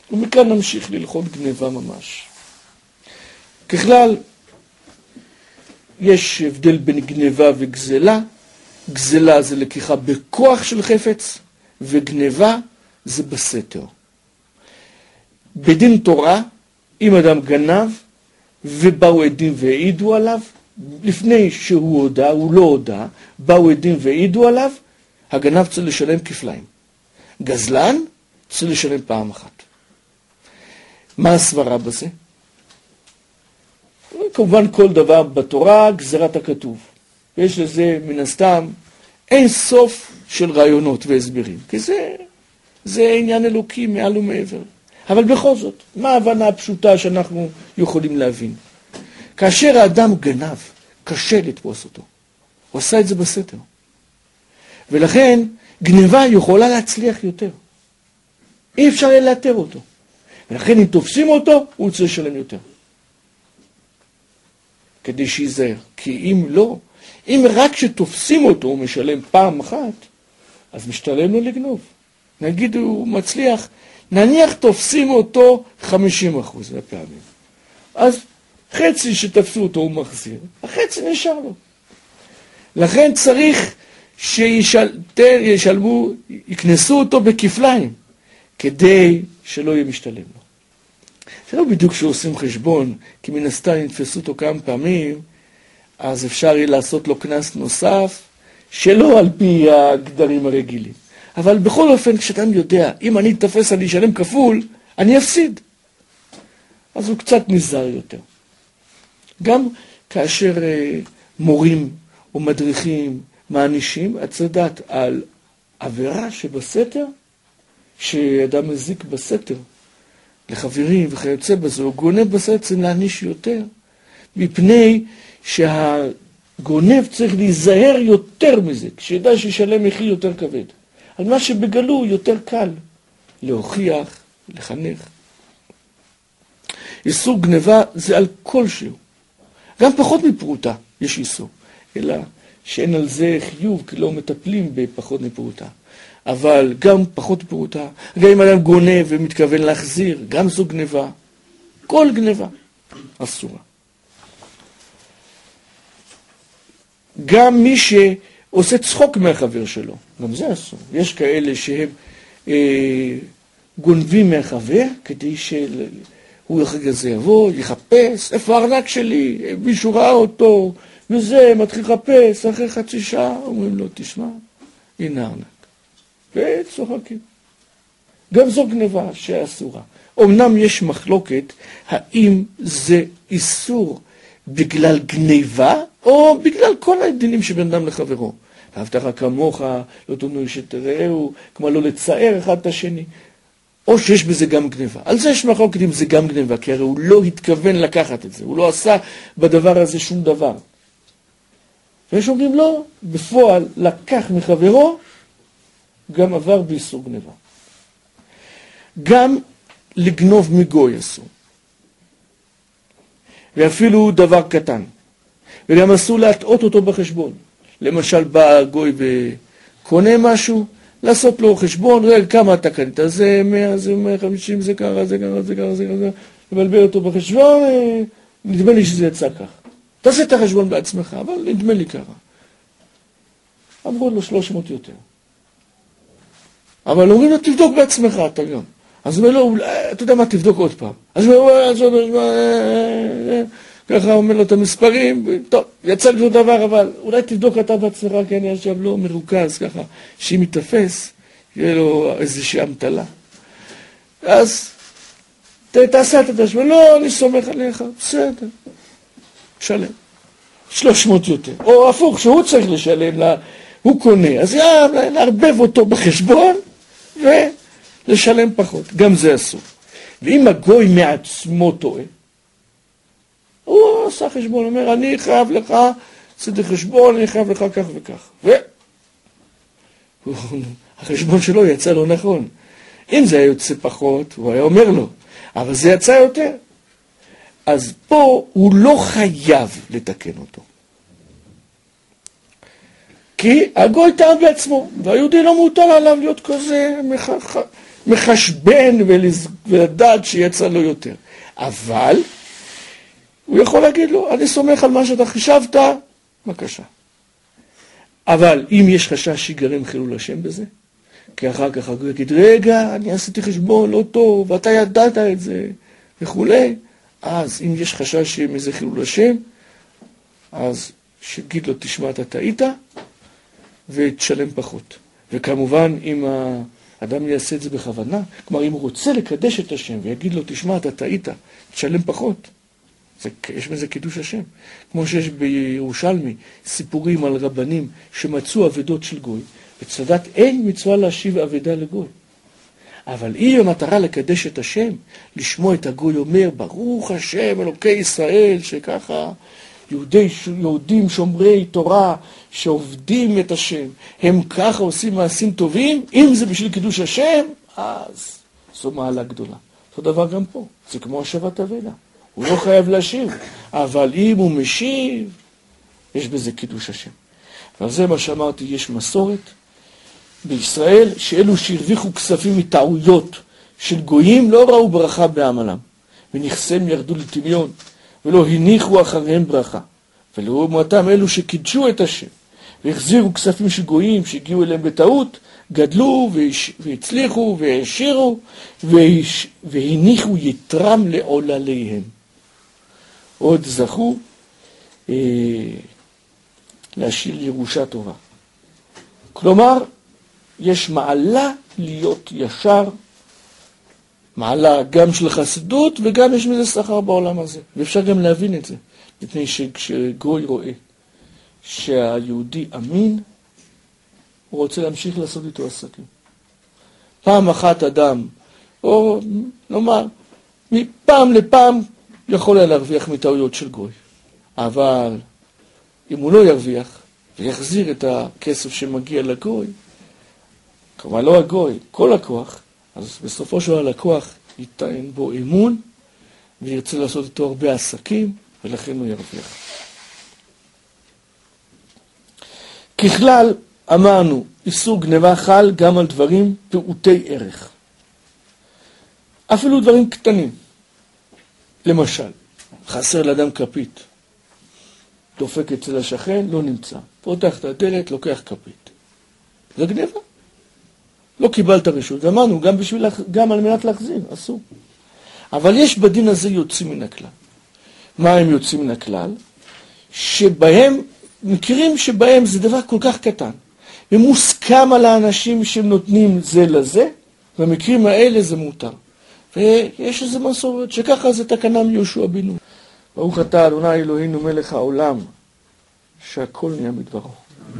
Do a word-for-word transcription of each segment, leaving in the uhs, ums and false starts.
ומכאן נמשיך ללכות גניבה ממש. ככלל, יש הבדל בין גניבה וגזלה. גזלה זה לקיחה בכוח של חפץ, וגניבה זה בסתר. בדין תורה, אם אדם גנב, ובאו עדים והעידו עליו, לפני שהוא הודע, הוא לא הודע, באו עדים והעידו עליו, הגנב צריך לשלם כפליים. גזלן צריך לשלם פעם אחת. מה הסברה בזה? כמובן כל דבר בתורה, גזירת הכתוב. יש לזה מן הסתם אין סוף של רעיונות והסברים, כי זה, זה עניין אלוקי מעל ומעבר. אבל בכל זאת, מה ההבנה הפשוטה שאנחנו יכולים להבין? כאשר האדם גנב, קשה לתפוס אותו. הוא עשה את זה בסתר. ולכן גניבה יכולה להצליח יותר. אי אפשר יהיה לאתר אותו. ולכן אם תופסים אותו, הוא צריך לשלם יותר. כדי שיזהר. כי אם לא, אם רק שתופסים אותו הוא משלם פעם אחת, אז משתלם לו לגנוב. נגיד הוא מצליח, נניח תופסים אותו חמישים אחוז מהפעמים. אז חצי שתפסו אותו הוא מחזיר, החצי נשאר לו. לכן צריך שישלמו, יקנסו אותו בכפליים, כדי שלא יהיה משתלם לו. זה לא בדיוק שעושים חשבון, כי מן הסתם נתפסו אותו כמה פעמים, אז אפשר יהיה לעשות לו קנס נוסף, שלא על פי הגדרים הרגילים. אבל בכל אופן, כשאתם יודע, אם אני אתפס, אני אשלם כפול, אני אפסיד. אז הוא קצת נזהר יותר. גם כאשר מורים או מדריכים מענישים, את יודעת על עבירה שבסתר, שאדם מזיק בסתר, לחברים וכיוצא בזה, הוא גונב בסתר, צריך להעניש יותר, מפני שהגונב צריך להיזהר יותר מזה, כשידע שישלם מחיר יותר כבד. על מה שבגלו יותר קל להוכיח, לחנך. איסור גניבה זה על כלשהו. גם פחות מפרוטה יש איסור, אלא שאין על זה חיוב, כי לא מטפלים בפחות מפרוטה. אבל גם פחות מפרוטה, גם אם אדם גונב ומתכוון להחזיר, גם זו גניבה. כל גניבה אסורה. גם מי שעושה צחוק מהחבר שלו, גם זה אסור. יש כאלה שהם אה, גונבים מהחבר, כדי שהוא אחרי זה יבוא, יחפש, איפה הארנק שלי, מישהו ראה אותו, וזה, מתחיל לחפש, אחרי חצי שעה, אומרים לו, תשמע, הנה הארנק. וצוחקים. גם זו גניבה שאסורה. אמנם יש מחלוקת, האם זה איסור בגלל גניבה, או בגלל כל הדינים שבין אדם לחברו. ואהבת לך כמוך, לא תונו שתראהו, כמו לא לצער אחד את השני. או שיש בזה גם גניבה. על זה יש מחלוקת אם זה גם גניבה, כי הרי הוא לא התכוון לקחת את זה. הוא לא עשה בדבר הזה שום דבר. ויש אומרים לא, בפועל לקח מחברו, גם עבר באיסור גניבה. גם לגנוב מגוי אסור. ואפילו דבר קטן. וגם אסור להטעות אותו בחשבון. למשל בא גוי וקונה משהו, לעשות לו חשבון, רגע כמה אתה קנית, זה מאה, זה מאה חמישים, זה ככה, זה ככה, זה ככה, זה ככה, לבלבל אותו בחשבון, נדמה לי שזה יצא כך. תעשה את החשבון בעצמך, אבל נדמה לי ככה. אמרו לו שלוש מאות יותר. אבל אומרים לו, תבדוק בעצמך, אתה גם. אז הוא אומר לו, אתה יודע מה, תבדוק עוד פעם. אז הוא אומר, ככה אומר לו את המספרים, טוב, יצא לי אותו דבר, אבל אולי תבדוק אתה בעצמך, כי אני עכשיו לא מרוכז, ככה, שאם יתפס, יהיה לו איזושהי המטלה. אז תעשה את הדשמה, לא, אני סומך עליך, בסדר, שלם. שלוש מאות יותר. או הפוך, שהוא צריך לשלם, הוא קונה, אז להרבב אותו בחשבון, ולשלם פחות. גם זה אסור. ואם הגוי מעצמו טועה, הוא עשה חשבון, אומר, אני חייב לך, עשיתי חשבון, אני חייב לך כך וכך. והחשבון שלו יצא לא נכון. אם זה היה יוצא פחות, הוא היה אומר לו, אבל זה יצא יותר. אז פה הוא לא חייב לתקן אותו. כי הגוי טעה בעצמו, והיהודי לא מותר עליו להיות כזה מחשבן ולדעת שיצא לו יותר. אבל הוא יכול להגיד לו, אני סומך על מה שאתה חישבת, בבקשה. אבל אם יש חשש שיגרם חילול השם בזה, כי אחר כך הוא יגיד, רגע, אני עשיתי חשבון לא טוב, ואתה ידעת את זה, וכולי, אז אם יש חשש שיהיה מזה חילול השם, אז שיגיד לו, תשמע, אתה טעית, ותשלם פחות. וכמובן, אם האדם יעשה את זה בכוונה, כלומר, אם הוא רוצה לקדש את השם, ויגיד לו, תשמע, אתה טעית, תשלם פחות, זה, יש בזה קידוש השם. כמו שיש בירושלמי סיפורים על רבנים שמצאו אבדות של גוי, בצדת אין מצווה להשיב אבדה לגוי. אבל אם המטרה לקדש את השם, לשמוע את הגוי אומר, ברוך השם אלוקי ישראל, שככה יהודי, יהודים שומרי תורה שעובדים את השם, הם ככה עושים מעשים טובים, אם זה בשביל קידוש השם, אז זו מעלה גדולה. אותו דבר גם פה, זה כמו השבת אבדה. הוא לא חייב להשיב, אבל אם הוא משיב, יש בזה קידוש השם. ועל זה מה שאמרתי, יש מסורת בישראל, שאלו שהרוויחו כספים מטעויות של גויים, לא ראו ברכה בעמלם, ונכסיהם ירדו לטמיון, ולא הניחו אחריהם ברכה. ולעומתם אלו שקידשו את השם, והחזירו כספים של גויים שהגיעו אליהם בטעות, גדלו והצליחו והעשירו, והניחו יתרם לעולליהם. עוד זכו אה, להשאיר ירושה טובה. כלומר, יש מעלה להיות ישר, מעלה גם של חסידות, וגם יש מזה שכר בעולם הזה. ואפשר גם להבין את זה, מפני שכשגוי רואה שהיהודי אמין, הוא רוצה להמשיך לעשות איתו עסקים. פעם אחת אדם, או נאמר, מפעם לפעם יכול היה להרוויח מטעויות של גוי. אבל אם הוא לא ירוויח ויחזיר את הכסף שמגיע לגוי, כלומר לא הגוי, כל לקוח, אז בסופו של הלקוח ייתן בו אמון, וירצה לעשות איתו הרבה עסקים, ולכן הוא ירוויח. ככלל, אמרנו, איסור גניבה חל גם על דברים פעוטי ערך. אפילו דברים קטנים. למשל, חסר לאדם כפית. דופק אצל השכן, לא נמצא. פותח את הדלת, לוקח כפית. זה גניבה. לא קיבלת רשות. אמרנו, גם, בשביל, גם על מנת להחזיר, אסור. אבל יש בדין הזה יוצאים מן הכלל. מה הם יוצאים מן הכלל? שבהם, מקרים שבהם זה דבר כל כך קטן. ומוסכם על האנשים שהם נותנים זה לזה, במקרים האלה זה מותר. ויש איזה מסורת שככה זה תקנה מיהושע בן נון. ברוך אתה אדוני אלוהינו מלך העולם, שהכל נהיה מדברו.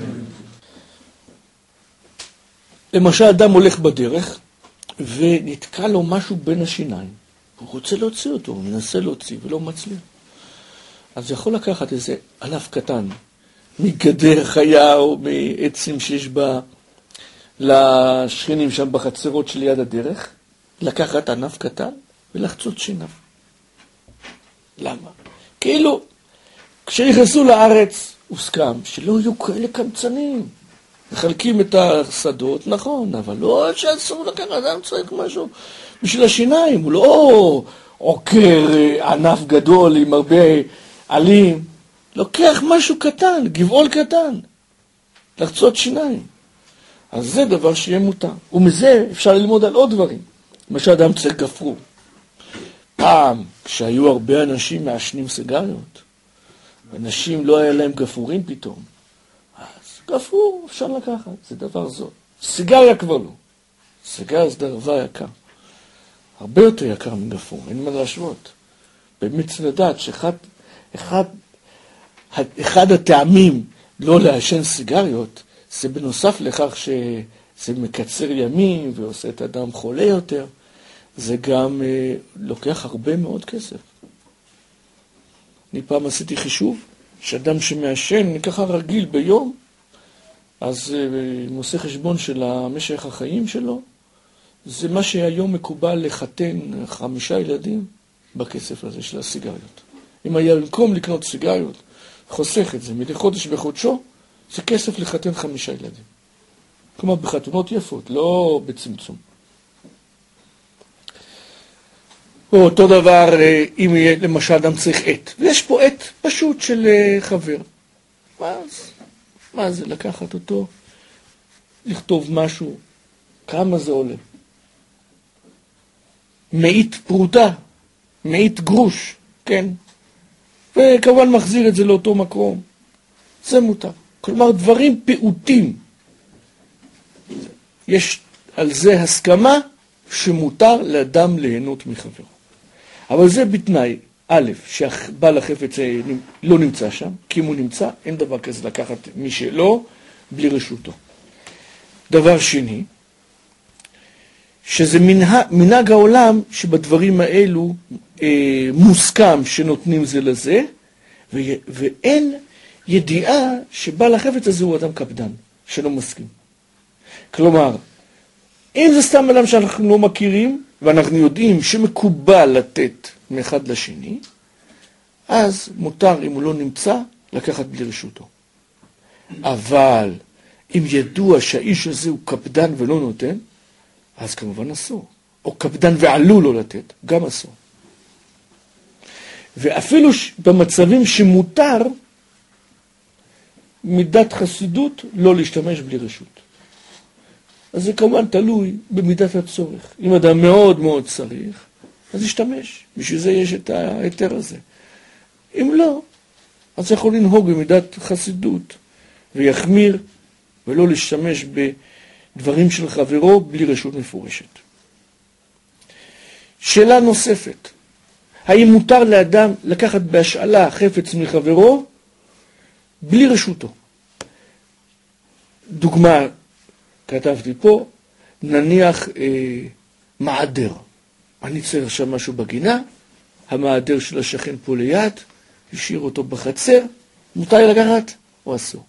למשל, אדם הולך בדרך, ונתקע לו משהו בין השיניים. הוא רוצה להוציא אותו, הוא מנסה להוציא ולא מצליח. אז יכול לקחת איזה ענף קטן, מגדר חיה או מעצים שיש בה לשכנים שם בחצרות של יד הדרך, לקחת ענף קטן ולחצות שיניו. למה? כאילו, כשנכנסו לארץ, הוסכם שלא יהיו כאלה קמצנים. מחלקים את השדות, נכון, אבל לא שאסור לקחת, אדם צריך משהו בשביל השיניים. הוא לא עוקר ענף גדול עם הרבה עלים. לוקח משהו קטן, גבעול קטן, לחצות שיניים. אז זה דבר שיהיה מותר. ומזה אפשר ללמוד על עוד דברים. למשל, אדם צריך גפרור. פעם, כשהיו הרבה אנשים מעשנים סיגריות, אנשים לא היה להם גפרורים פתאום, אז גפרור אפשר לקחת, זה דבר זול. סיגריה כבר לא. סיגריה זה דבר יקר. הרבה יותר יקר מגפרור, אין מה להשוות. באמת צריך לדעת שאחד אחד, אחד הטעמים לא לעשן סיגריות, זה בנוסף לכך שזה מקצר ימים ועושה את האדם חולה יותר, זה גם אה, לוקח הרבה מאוד כסף. אני פעם עשיתי חישוב, שאדם שמעשן ככה רגיל ביום, אז אה, הוא עושה חשבון של המשך החיים שלו, זה מה שהיום מקובל לחתן חמישה ילדים בכסף הזה של הסיגריות. אם היה במקום לקנות סיגריות, חוסך את זה מדי חודש בחודשו, זה כסף לחתן חמישה ילדים. כלומר, בחתונות יפות, לא בצמצום. או אותו דבר אם יהיה למשל אדם צריך עט. ויש פה עט פשוט של חבר. מה, מה זה לקחת אותו, לכתוב משהו, כמה זה עולה? מאית פרוטה, מאית גרוש, כן? וכמובן מחזיר את זה לאותו מקום. זה מותר. כלומר, דברים פעוטים. יש על זה הסכמה שמותר לאדם ליהנות מחברו. אבל זה בתנאי, א', שבעל החפץ לא נמצא שם, כי אם הוא נמצא, אין דבר כזה לקחת מי שלא, בלי רשותו. דבר שני, שזה מנהג, מנהג העולם שבדברים האלו אה, מוסכם שנותנים זה לזה, ו, ואין ידיעה שבעל החפץ הזה הוא אדם קפדן, שלא מסכים. כלומר, אם זה סתם אדם שאנחנו לא מכירים, ואנחנו יודעים שמקובל לתת מאחד לשני, אז מותר, אם הוא לא נמצא, לקחת בלי רשותו. אבל אם ידוע שהאיש הזה הוא קפדן ולא נותן, אז כמובן אסור. או קפדן ועלול לא לתת, גם אסור. ואפילו במצבים שמותר, מידת חסידות לא להשתמש בלי רשות. אז זה כמובן תלוי במידת הצורך. אם אדם מאוד מאוד צריך, אז ישתמש. בשביל זה יש את ההיתר הזה. אם לא, אז יכול לנהוג במידת חסידות, ויחמיר, ולא להשתמש בדברים של חברו בלי רשות מפורשת. שאלה נוספת. האם מותר לאדם לקחת בהשאלה חפץ מחברו בלי רשותו? דוגמה, כתבתי פה, נניח אה, מעדר. אני צריך עכשיו משהו בגינה, המעדר של השכן פה ליד, השאיר אותו בחצר, מותר לקחת או אסור?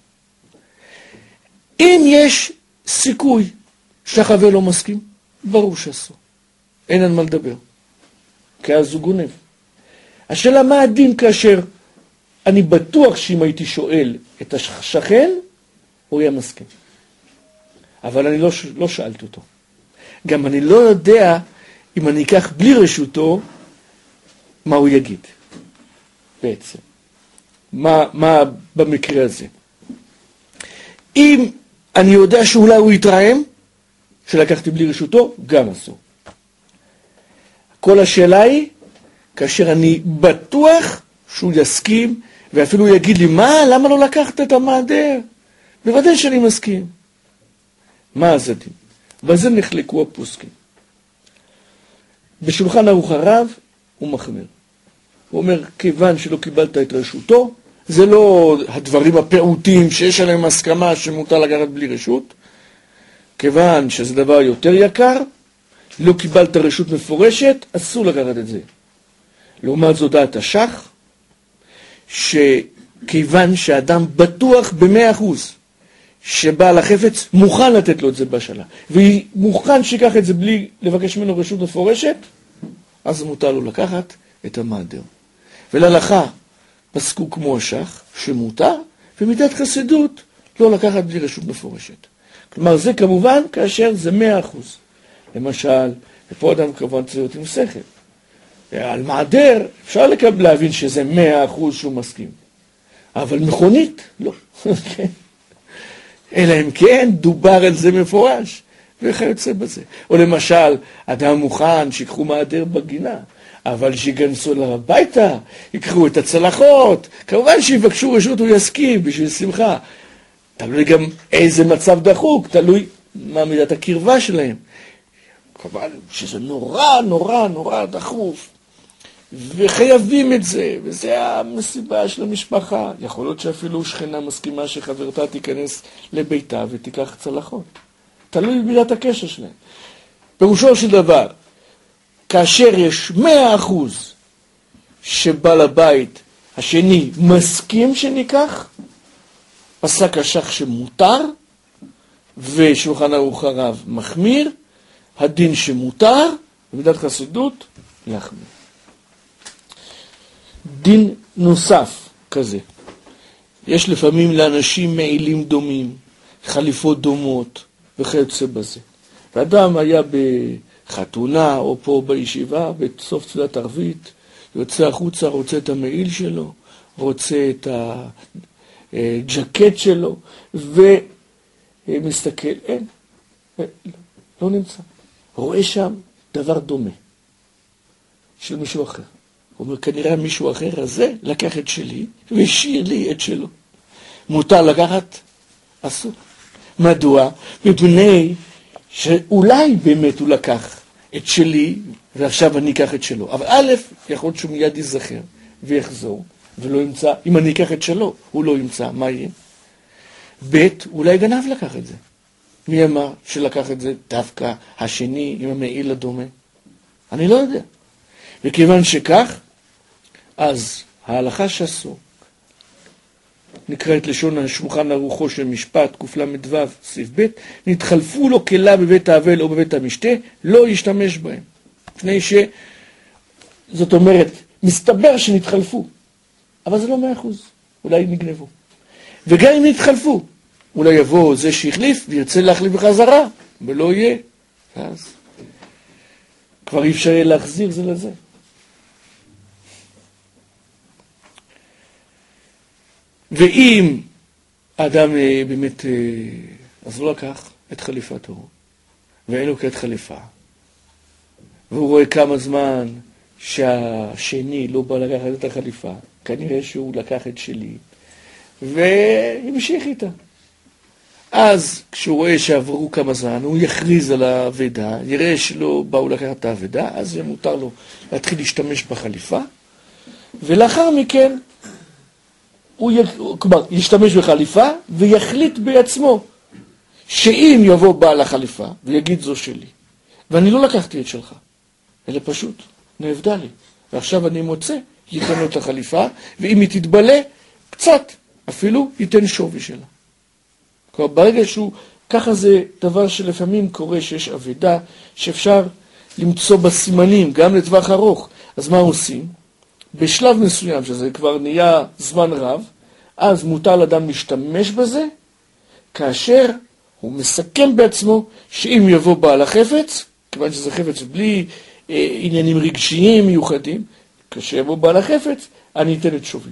אם יש סיכוי שהחבר לא מסכים, ברור שאסור. אין על מה לדבר. כי אז הוא גונב. השאלה מה הדין כאשר אני בטוח שאם הייתי שואל את השכן, הוא יהיה מסכים. אבל אני לא, לא שאלתי אותו. גם אני לא יודע אם אני אקח בלי רשותו, מה הוא יגיד. בעצם. מה, מה במקרה הזה? אם אני יודע שאולי הוא יתרעם, שלקחתי בלי רשותו, גם אסור. כל השאלה היא, כאשר אני בטוח שהוא יסכים, ואפילו הוא יגיד לי, מה, למה לא לקחת את המעדר? בוודאי שאני מסכים. מה אז הדין? בזה נחלקו הפוסקים. בשולחן ערוך הרב הוא מחמיר. הוא אומר, כיוון שלא קיבלת את רשותו, זה לא הדברים הפעוטים שיש עליהם הסכמה שמותר לקחת בלי רשות, כיוון שזה דבר יותר יקר, לא קיבלת רשות מפורשת, אסור לקחת את זה. לעומת זו דעת השח, שכיוון שאדם בטוח במאה אחוז, שבעל החפץ מוכן לתת לו את זה בשלה, והיא מוכן שיקח את זה בלי לבקש ממנו רשות מפורשת, אז מותר לו לקחת את המעדר. ולהלכה פסקו כמו השח, שמותר, ומידת חסידות לא לקחת בלי רשות מפורשת. כלומר, זה כמובן כאשר זה מאה אחוז. למשל, ופה אדם כמובן צריך להיות עם שכל. על מעדר אפשר לקבל להבין שזה מאה אחוז שהוא מסכים. אבל מכונית, לא. אלא אם כן דובר על זה מפורש, וכיוצא בזה. או למשל, אדם מוכן שיקחו מעדר בגינה, אבל שיגנסו אליו הביתה, יקחו את הצלחות, כמובן שיבקשו רשות הוא יסכים בשביל שמחה. תלוי גם איזה מצב דחוק, תלוי מה מידת הקרבה שלהם. כמובן שזה נורא נורא נורא דחוף, וחייבים את זה, וזה המסיבה של המשפחה. יכול להיות שאפילו שכנה מסכימה שחברתה תיכנס לביתה ותיקח צלחות. תלוי במידת הקשר שלהם. פירושו של דבר, כאשר יש מאה אחוז שבעל הבית השני מסכים שניקח, פסק השח שמותר, ושולחן ערוך הרב מחמיר, הדין שמותר, במידת חסידות, להחמיר. דין נוסף כזה. יש לפעמים לאנשים מעילים דומים, חליפות דומות, וכיוצא בזה. ואדם היה חתונה או פה בישיבה, בסוף תפילת ערבית, יוצא החוצה, רוצה את המעיל שלו, רוצה את הג'קט שלו, ומסתכל, אין, לא נמצא. רואה שם דבר דומה, של מישהו אחר. הוא אומר, כנראה מישהו אחר הזה לקח את שלי, והשאיר לי את שלו. מותר לקחת? אסור. מדוע? מפני שאולי באמת הוא לקח את שלי, ועכשיו אני אקח את שלו. אבל א', יכול להיות שהוא מיד ייזכר ויחזור, ולא ימצא. אם אני אקח את שלו, הוא לא ימצא. מה יהיה? ב', אולי גנב לקח את זה. מי אמר שלקח את זה דווקא השני עם המעיל הדומה? אני לא יודע. וכיוון שכך, אז ההלכה שעשו, נקראת לשון השולחן ערוכו של משפט, קל"ו, סעיף ב', נתחלפו לו כלה בבית האבל או בבית המשתה, לא ישתמש בהם. לפני ש... זאת אומרת, מסתבר שנתחלפו, אבל זה לא מאה אחוז, אולי נגנבו. וגם אם נתחלפו, אולי יבוא זה שהחליף וירצה להחליף בחזרה, ולא יהיה. אז כבר אי אפשר יהיה להחזיר זה לזה. ואם האדם באמת, אז הוא לקח את חליפתו, ואין לו כעת חליפה, והוא רואה כמה זמן שהשני לא בא לקחת את החליפה, כנראה שהוא לקח את שלי, והמשיך איתה. אז כשהוא רואה שעברו כמה זמן, הוא יכריז על העבדה, יראה שלא באו לקחת את העבדה, אז זה מותר לו להתחיל להשתמש בחליפה, ולאחר מכן, הוא י... כלומר, ישתמש בחליפה ויחליט בעצמו שאם יבוא בעל החליפה ויגיד זו שלי, ואני לא לקחתי את שלך, אלא פשוט נאבדה לי, ועכשיו אני מוצא, ייתן לו את החליפה, ואם היא תתבלה, קצת, אפילו ייתן שווי שלה. כלומר, ברגע שהוא, ככה זה דבר שלפעמים קורה שיש עבדה, שאפשר למצוא בסימנים, גם לטווח ארוך. אז מה עושים? בשלב מסוים, שזה כבר נהיה זמן רב, אז מותר לאדם להשתמש בזה, כאשר הוא מסכם בעצמו שאם יבוא בעל החפץ, כיוון שזה חפץ בלי אה, עניינים רגשיים מיוחדים, כאשר יבוא בעל החפץ, אני אתן את שוויו.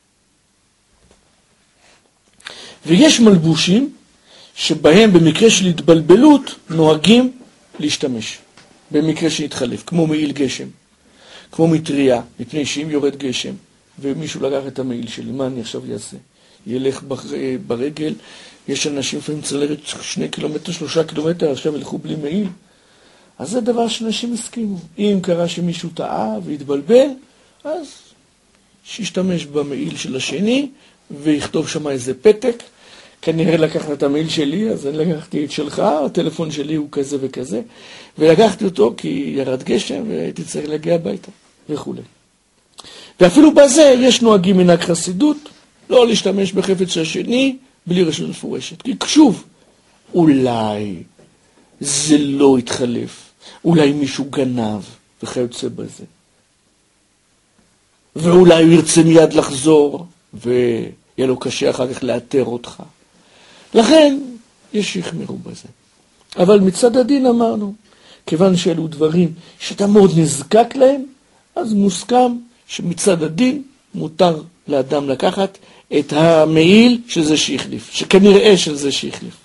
ויש מלבושים שבהם במקרה של התבלבלות נוהגים להשתמש, במקרה שהתחלף, כמו מעיל גשם. כמו מטריה, מפני שאם יורד גשם, ומישהו לקח את המעיל שלי, מה אני עכשיו יעשה? ילך ברגל, יש אנשים לפעמים צלרת שני קילומטר, שלושה קילומטר, עכשיו ילכו בלי מעיל. אז זה דבר שאנשים הסכימו. אם קרה שמישהו טעה והתבלבל, אז שישתמש במעיל של השני, ויכתוב שם איזה פתק, כנראה לקחת את המעיל שלי, אז אני לקחתי את שלך, הטלפון שלי הוא כזה וכזה, ולקחתי אותו כי ירד גשם והייתי צריך להגיע הביתה וכו'. ואפילו בזה יש נוהגים מנהג חסידות, לא להשתמש בחפץ השני בלי רשות מפורשת. כי שוב, אולי זה לא יתחלף, אולי מישהו גנב וכיוצא בזה. ואולי הוא ירצה מיד לחזור ויהיה לו קשה אחר כך לאתר אותך. לכן יש שיחמרו בזה. אבל מצד הדין אמרנו, כיוון שאלו דברים שאתה מאוד נזקק להם, אז מוסכם שמצד הדין מותר לאדם לקחת את המעיל של זה שהחליף, שכנראה של זה שהחליף.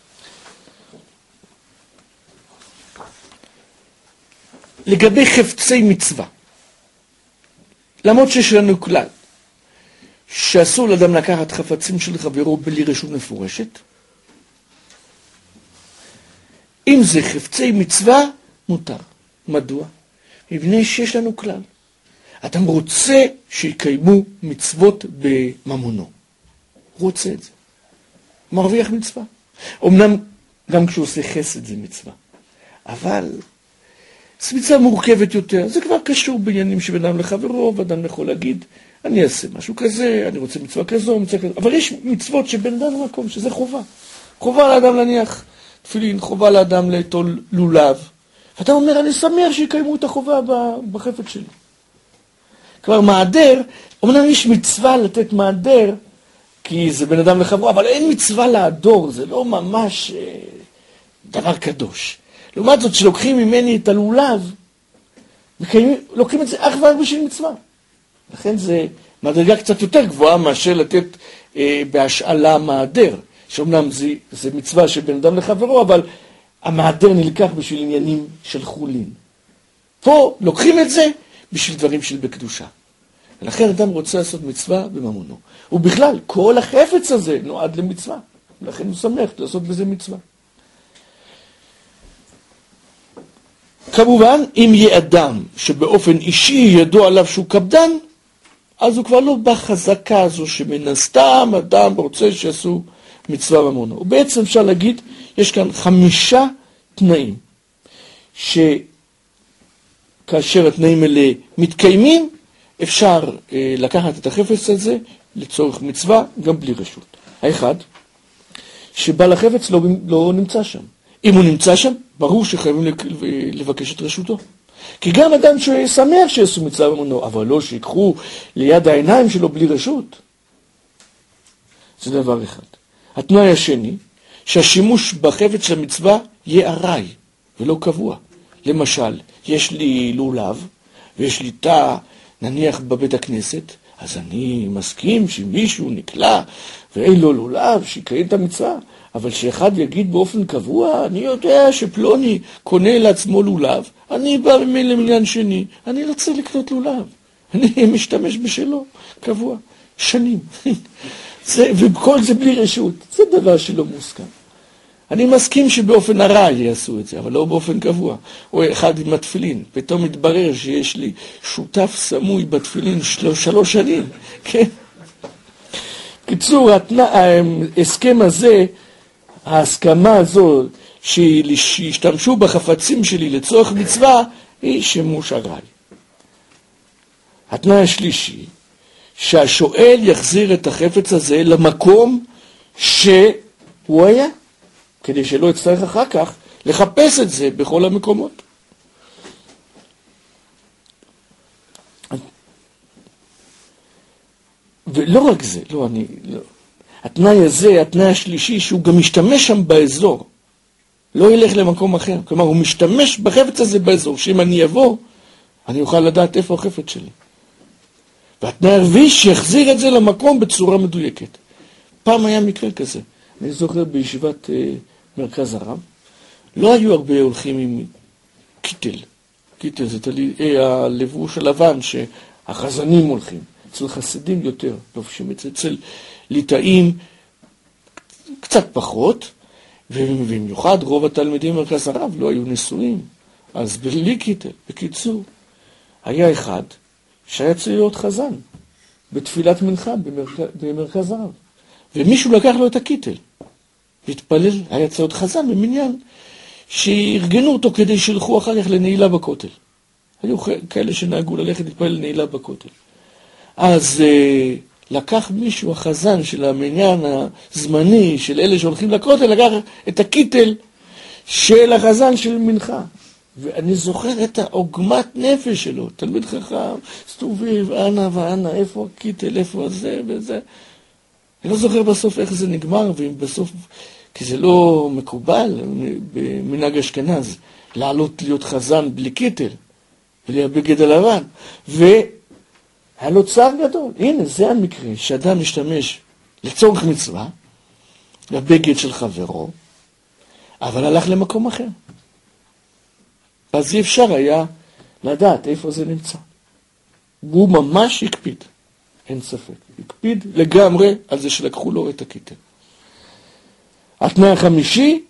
לגבי חפצי מצווה, למרות שיש לנו כלל, שאסור לאדם לקחת חפצים של חברו בלי רשות מפורשת, אם זה חפצי מצווה, מותר. מדוע? מפני שיש לנו כלל. אדם רוצה שיקיימו מצוות בממונו. הוא רוצה את זה. מרוויח מצווה. אמנם גם כשהוא עושה חסד זה מצווה. אבל זו מצווה מורכבת יותר. זה כבר קשור בעניינים שבין אדם לחברו, ואדם יכול להגיד, אני אעשה משהו כזה, אני רוצה מצווה כזו, מצווה כזו. אבל יש מצוות שבין אדם למקום, שזה חובה. חובה לאדם להניח תפילין, חובה לאדם ליטול לולב. ואתה אומר, אני שמח שיקיימו את החובה בחפץ שלי. כבר מעדר, אמנם יש מצווה לתת מעדר, כי זה בין אדם לחברו, אבל אין מצווה לעדור, זה לא ממש אה, דבר קדוש. לעומת זאת, שלוקחים ממני את הלולב, לוקחים את זה אך ורק בשביל מצווה. לכן זה מדרגה קצת יותר גבוהה מאשר לתת אה, בהשאלה מעדר, שאומנם זה, זה מצווה של בן אדם לחברו, אבל המעדר נלקח בשביל עניינים של חולין. פה לוקחים את זה בשביל דברים של בקדושה. ולכן אדם רוצה לעשות מצווה בממונו. ובכלל, כל החפץ הזה נועד למצווה. ולכן הוא שמח לעשות בזה מצווה. כמובן, אם יהיה אדם שבאופן אישי ידוע עליו שהוא קפדן, אז הוא כבר לא בחזקה הזו שמן הסתם אדם רוצה שיעשו מצווה בממונו. ובעצם אפשר להגיד, יש כאן חמישה תנאים, שכאשר התנאים האלה מתקיימים, אפשר אה, לקחת את החפץ הזה לצורך מצווה, גם בלי רשות. האחד, שבעל החפץ לא, לא נמצא שם. אם הוא נמצא שם, ברור שחייבים לבקש את רשותו. כי גם אדם ששמח שיעשו מצווה בממונו, אבל לא שיקחו ליד העיניים שלו בלי רשות. זה דבר אחד. התנאי השני, שהשימוש בחפץ של המצווה יהיה ארעי ולא קבוע. למשל, יש לי לולב ויש לי תא, נניח בבית הכנסת, אז אני מסכים שמישהו נקלע ואין לו לולב, שיקיים את המצווה. אבל שאחד יגיד באופן קבוע, אני יודע שפלוני קונה לעצמו לולב, אני בא ממילא למניין שני, אני רוצה לקנות לולב. אני משתמש בשלו, קבוע, שנים. זה, וכל זה בלי רשות, זה דבר שלא מוסכם. אני מסכים שבאופן הרע יעשו את זה, אבל לא באופן קבוע. או אחד עם התפילין, פתאום מתברר שיש לי שותף סמוי בתפילין של... שלוש שנים, כן? קיצור, ההסכם הזה, ההסכמה הזו, שישתמשו בחפצים שלי לצורך מצווה, היא שימוש ארעי. התנאי השלישי, שהשואל יחזיר את החפץ הזה למקום שהוא היה, כדי שלא יצטרך אחר כך לחפש את זה בכל המקומות. ולא רק זה, לא, אני, לא. התנאי הזה, התנאי השלישי, שהוא גם משתמש שם באזור, לא ילך למקום אחר. כלומר, הוא משתמש בחפץ הזה באזור, שאם אני אבוא, אני אוכל לדעת איפה החפץ שלי. והתנאי הרביעי, שיחזיר את זה למקום בצורה מדויקת. פעם היה מקרה כזה. אני זוכר בישיבת אה, מרכז הרב, לא היו הרבה הולכים עם קיטל. קיטל זה תלי, אה, הלבוש הלבן שהחזנים הולכים. אצל חסידים יותר לובשים את זה, אצל ליטאים קצת פחות, ובמיוחד רוב התלמידים במרכז הרב לא היו נשואים, אז בלי קיטל. בקיצור, היה אחד שהיה צריך להיות חזן בתפילת מנחה במרכז, במרכז הרב, ומישהו לקח לו את הקיטל והתפלל, היה צריך להיות חזן במניין שארגנו אותו כדי שילכו אחר כך לנעילה בכותל. היו כאלה שנהגו ללכת להתפלל לנעילה בכותל. אז אה, לקח מישהו, החזן של המניין הזמני של אלה שהולכים לכותל, לקח את הקיטל של החזן של מנחה. ואני זוכר את העוגמת נפש שלו, תלמיד חכם, סתוביב, אנה ואנה, איפה הקיטל, איפה זה וזה. אני לא זוכר בסוף איך זה נגמר, ואם בסוף, כי זה לא מקובל במנהג אשכנז, לעלות להיות חזן בלי קיטל, בלי הבגד הלבן. והיה לו צער גדול. הנה, זה המקרה, שאדם משתמש לצורך מצווה, לבגד של חברו, אבל הלך למקום אחר. אז אי אפשר היה לדעת איפה זה נמצא. והוא ממש הקפיד, אין ספק. הקפיד לגמרי על זה שלקחו לו את הקיטל. התנאי החמישי,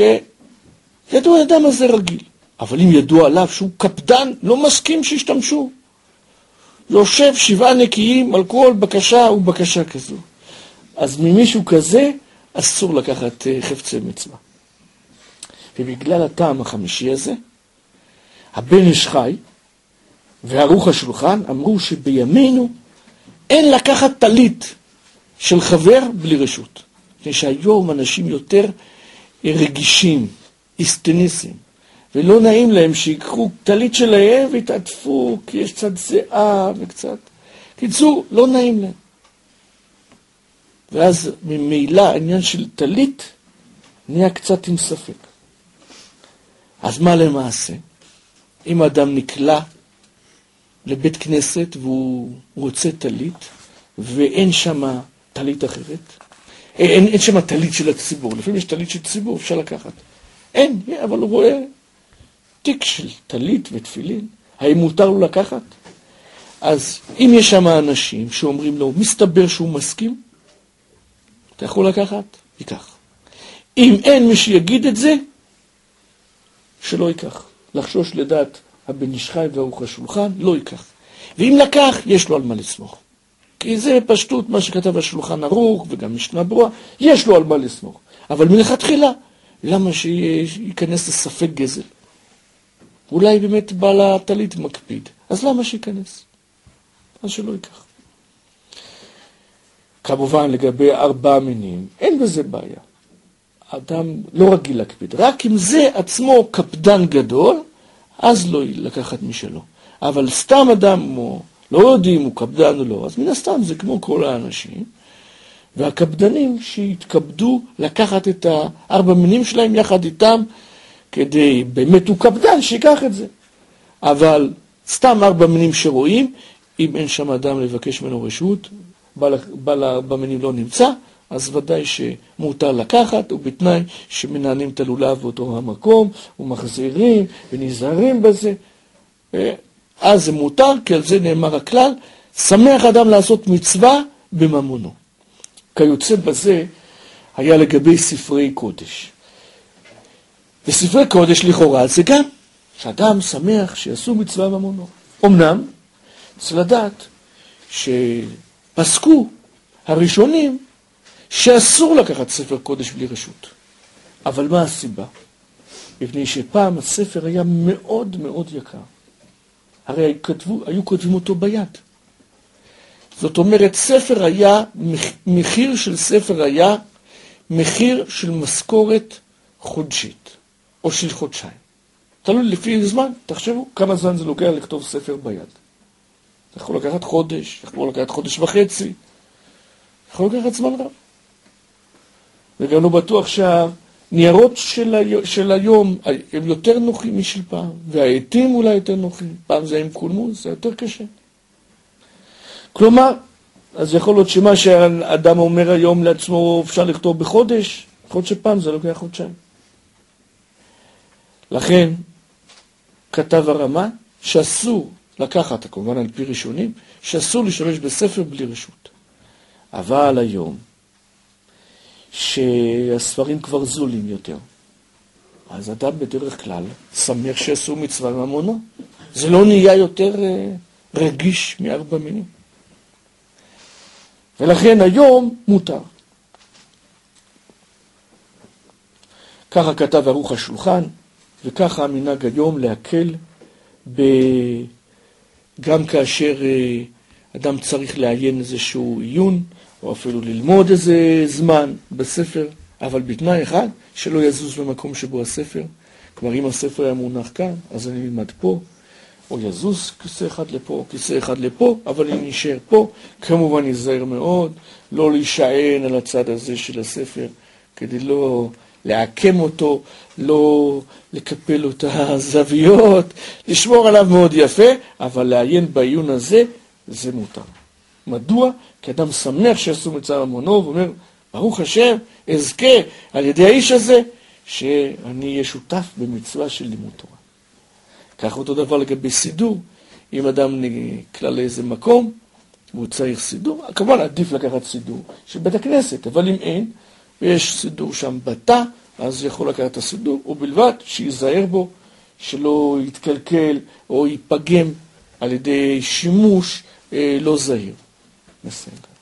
שידוע האדם הזה רגיל. אבל אם ידוע עליו שהוא קפדן, לא מסכים שישתמשו. יושב שבעה נקיים על כל בקשה ובקשה כזו. אז ממישהו כזה, אסור לקחת חפצי מצווה. ובגלל הטעם החמישי הזה, הבן איש חי וערוך השולחן אמרו שבימינו אין לקחת טלית של חבר בלי רשות. כי שהיום אנשים יותר רגישים, אסטניסים, ולא נעים להם שיקחו טלית שלהם והתעטפו, כי יש קצת זיעה וקצת. קיצור, לא נעים להם. ואז ממילא העניין של טלית נהיה קצת עם ספק. אז מה למעשה? אם האדם נקלע לבית כנסת והוא רוצה טלית, ואין שם טלית אחרת, אין, אין שם טלית של הציבור, לפעמים יש טלית של ציבור, אפשר לקחת. אין, אבל הוא רואה תיק של טלית ותפילין, האם מותר לו לקחת? אז אם יש שם אנשים שאומרים לו, מסתבר שהוא מסכים, אתה יכול לקחת? ייקח. אם אין מי שיגיד את זה, שלא ייקח. לחשוש לדעת הבן איש חי וערוך השולחן, לא ייקח. ואם לקח, יש לו על מה לסמוך. כי זה פשטות מה שכתב השולחן ערוך וגם משנה ברורה, יש לו על מה לסמוך. אבל מלכתחילה, למה שייכנס לספק גזל? אולי באמת בעל הטלית מקפיד, אז למה שייכנס? אז שלא ייקח. כמובן לגבי ארבע מינים, אין בזה בעיה. אדם לא רגיל להקפיד, רק אם זה עצמו קפדן גדול, אז לא לקחת משלו. אבל סתם אדם, או לא יודעים הוא קפדן או לא, אז מן הסתם זה כמו כל האנשים, והקפדנים שהתכבדו לקחת את הארבע מינים שלהם יחד איתם, כדי, באמת הוא קפדן שיקח את זה. אבל סתם ארבע מינים שרואים, אם אין שם אדם לבקש ממנו רשות, בעל ארבע מינים לא נמצא, אז ודאי שמותר לקחת, ובתנאי שמנהלים את הלולב באותו המקום, ומחזירים ונזהרים בזה. אז זה מותר, כי על זה נאמר הכלל, שמח אדם לעשות מצווה בממונו. כיוצא בזה היה לגבי ספרי קודש. וספרי קודש לכאורה זה גם, שאדם שמח שיעשו מצווה בממונו. אמנם, צריך לדעת שפסקו הראשונים שאסור לקחת ספר קודש בלי רשות. אבל מה הסיבה? מפני שפעם הספר היה מאוד מאוד יקר. הרי כתבו, היו כותבים אותו ביד. זאת אומרת, ספר היה, מחיר של ספר היה מחיר של משכורת חודשית, או של חודשיים. תלוי לפי זמן, תחשבו כמה זמן זה לוקח לכתוב ספר ביד. אתה יכול לקחת חודש, אתה יכול לקחת חודש וחצי, אתה יכול לקחת זמן רב. וגם לא בטוח שהניירות של, הי... של היום הם יותר נוחים משל פעם, והעתים אולי יותר נוחים. פעם זה עם קולמוס, זה יותר קשה. כלומר, אז יכול להיות שמה שהאדם אומר היום לעצמו אפשר לכתוב בחודש, יכול להיות שפעם זה לוקח חודשיים. לכן, כתב הרמה שאסור לקחת, כמובן על פי ראשונים, שאסור להשתמש בספר בלי רשות. אבל היום, שהספרים כבר זולים יותר, אז אדם בדרך כלל שמח שעשו מצווה ממונו. זה לא נהיה יותר רגיש מארבע מינים. ולכן היום מותר. ככה כתב ערוך השולחן, וככה המנהג היום להקל ב... גם כאשר אדם צריך לעיין איזשהו עיון, או אפילו ללמוד איזה זמן בספר, אבל בתנאי אחד, שלא יזוז במקום שבו הספר. כלומר, אם הספר היה מונח כאן, אז אני אלמד פה, או יזוז כיסא אחד לפה, כיסא אחד לפה, אבל אני נשאר פה. כמובן ייזהר מאוד, לא להישען על הצד הזה של הספר, כדי לא לעקם אותו, לא לקפל לו את הזוויות, לשמור עליו מאוד יפה, אבל לעיין בעיון הזה, זה מותר. מדוע? כי אדם שמח שעשו מצווה ממונו, ואומר, ברוך השם, אזכה על ידי האיש הזה, שאני אהיה שותף במצווה של לימוד תורה. כך אותו דבר לגבי סידור, אם אדם נקלע לאיזה מקום, והוא צריך סידור, כמובן עדיף לקחת סידור של בית הכנסת, אבל אם אין, ויש סידור שם בתא, אז יכול לקחת את הסידור, ובלבד שיזהר בו, שלא יתקלקל או ייפגם על ידי שימוש אה, לא זהיר. נסיים.